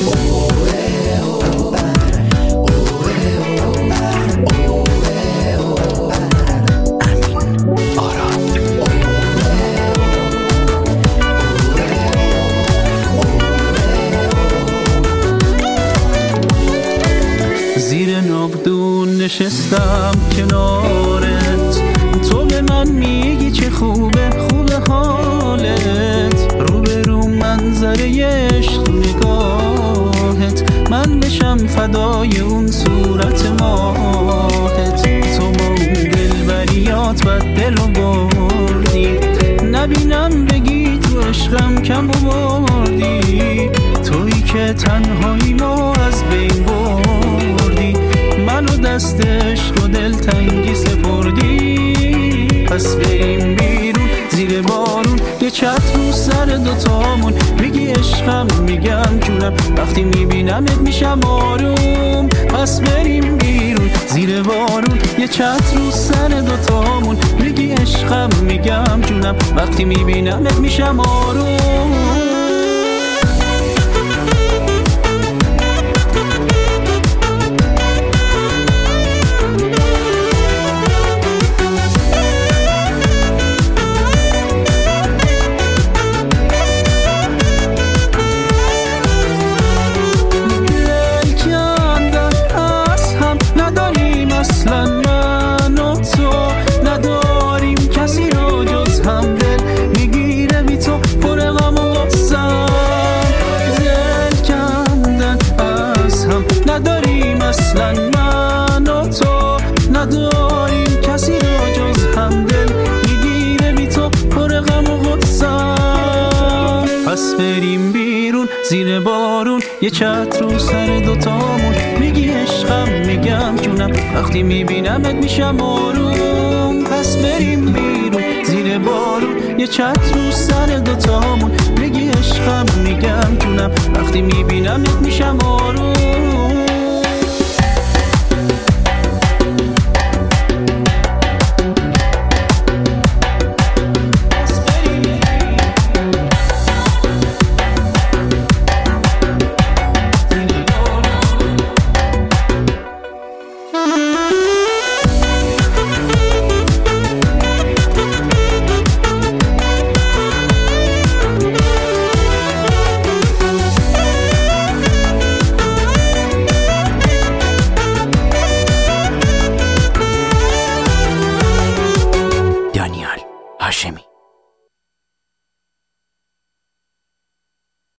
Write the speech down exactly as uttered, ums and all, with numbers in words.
زیر ناودون نشستم کنارت، تو به من میگی چه خوبه خوبه حالت، روبرو منظره عشق نگاهت، من بشم فدای اون صورت ماهت، تو با اون دلبریات بد دلو بردی، نبینم بگی تو عشقم کم بردی، تویی که تنهایی ما از بین بردی، منو دست عشق و دلتنگی سپردی، پس بریم بیرون زیر بارون یه چتر رو سر دوتامون، میگی عشقم میگم جونم، وقتی میبینمت میشم آروم، پس بریم بیرون زیر بارون یه چتر رو سر دوتامون، میگی عشقم میگم جونم، وقتی میبینمت میشم آروم. نداریم اصلا من و تو، نداریم کسی رو جز همدل، میگیره بی تو پر غم و غصه‌ام، پس بریم بیرون زیر بارون یه چتر رو سر دوتامون، میگی عشقم میگم جونم، وقتی میبینمت میشم آروم، پس بریم بیرون زیر بارون یه چتر رو سر دوتامون،